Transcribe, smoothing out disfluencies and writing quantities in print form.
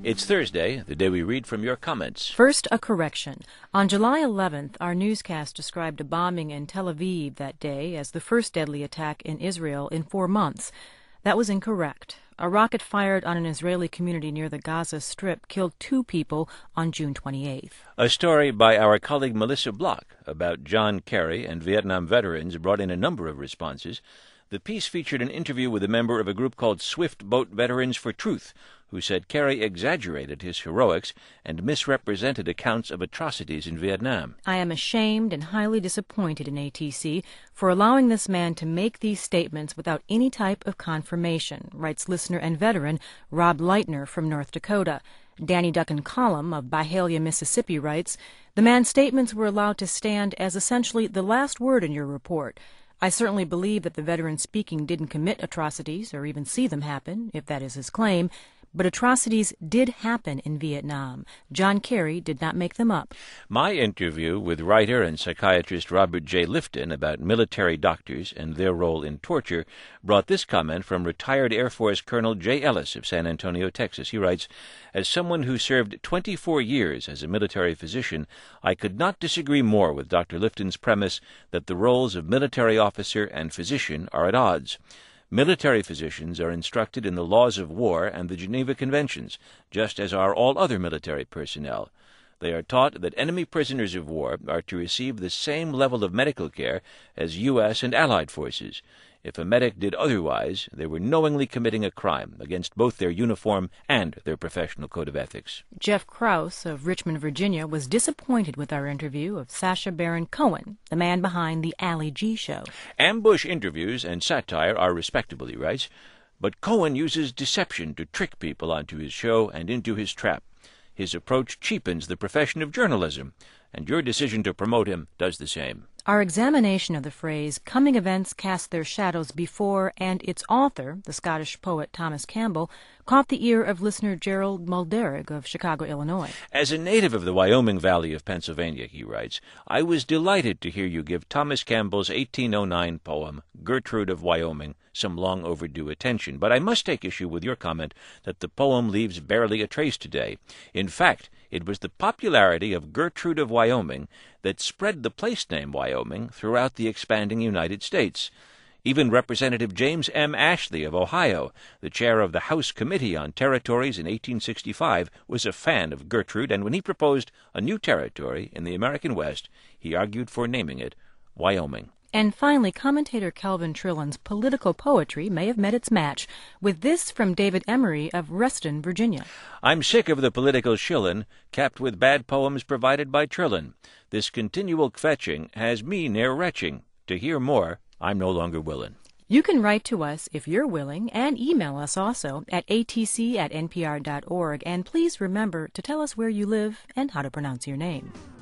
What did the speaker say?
It's Thursday, the day we read from your comments. First, a correction. On July 11th, our newscast described a bombing in Tel Aviv that day as the first deadly attack in Israel in 4 months. That was incorrect. A rocket fired on an Israeli community near the Gaza Strip killed 2 people on June 28th. A story by our colleague Melissa Block about John Kerry and Vietnam veterans brought in a number of responses. The piece featured an interview with a member of a group called Swift Boat Veterans for Truth, who said Kerry exaggerated his heroics and misrepresented accounts of atrocities in Vietnam. I am ashamed and highly disappointed in ATC for allowing this man to make these statements without any type of confirmation, writes listener and veteran Rob Leitner from North Dakota. Danny Duncan Collum of Byhalia, Mississippi writes, "The man's statements were allowed to stand as essentially the last word in your report. I certainly believe that the veteran speaking didn't commit atrocities or even see them happen, if that is his claim, but atrocities did happen in Vietnam. John Kerry did not make them up." My interview with writer and psychiatrist Robert J. Lifton about military doctors and their role in torture brought this comment from retired Air Force Colonel Jay Ellis of San Antonio, Texas. He writes, "As someone who served 24 years as a military physician, I could not disagree more with Dr. Lifton's premise that the roles of military officer and physician are at odds. Military physicians are instructed in the laws of war and the Geneva Conventions, just as are all other military personnel. They are taught that enemy prisoners of war are to receive the same level of medical care as U.S. and Allied forces. If a medic did otherwise, they were knowingly committing a crime against both their uniform and their professional code of ethics." Jeff Krause of Richmond, Virginia, was disappointed with our interview of Sacha Baron Cohen, the man behind the Ali G Show. "Ambush interviews and satire are respectable," he writes, "but Cohen uses deception to trick people onto his show and into his trap. His approach cheapens the profession of journalism, and your decision to promote him does the same." Our examination of the phrase, "coming events cast their shadows before," and its author, the Scottish poet Thomas Campbell, caught the ear of listener Gerald Mulderig of Chicago, Illinois. "As a native of the Wyoming Valley of Pennsylvania," he writes, "I was delighted to hear you give Thomas Campbell's 1809 poem, Gertrude of Wyoming, some long overdue attention. But I must take issue with your comment that the poem leaves barely a trace today. In fact, it was the popularity of Gertrude of Wyoming that spread the place name Wyoming throughout the expanding United States. Even Representative James M. Ashley of Ohio, the chair of the House Committee on Territories in 1865, was a fan of Gertrude, and when he proposed a new territory in the American West, he argued for naming it Wyoming." And finally, commentator Kelvin Trillin's political poetry may have met its match, with this from David Emery of Reston, Virginia. "I'm sick of the political shillin', capped with bad poems provided by Trillin. This continual kvetching has me near retching. To hear more, I'm no longer willin'." You can write to us if you're willing, and email us also at atc@npr.org. And please remember to tell us where you live and how to pronounce your name.